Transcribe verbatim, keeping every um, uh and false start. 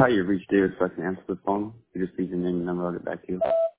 Hi, you reached David so I can answer the phone. You just leave your name and number. I'll get back to you.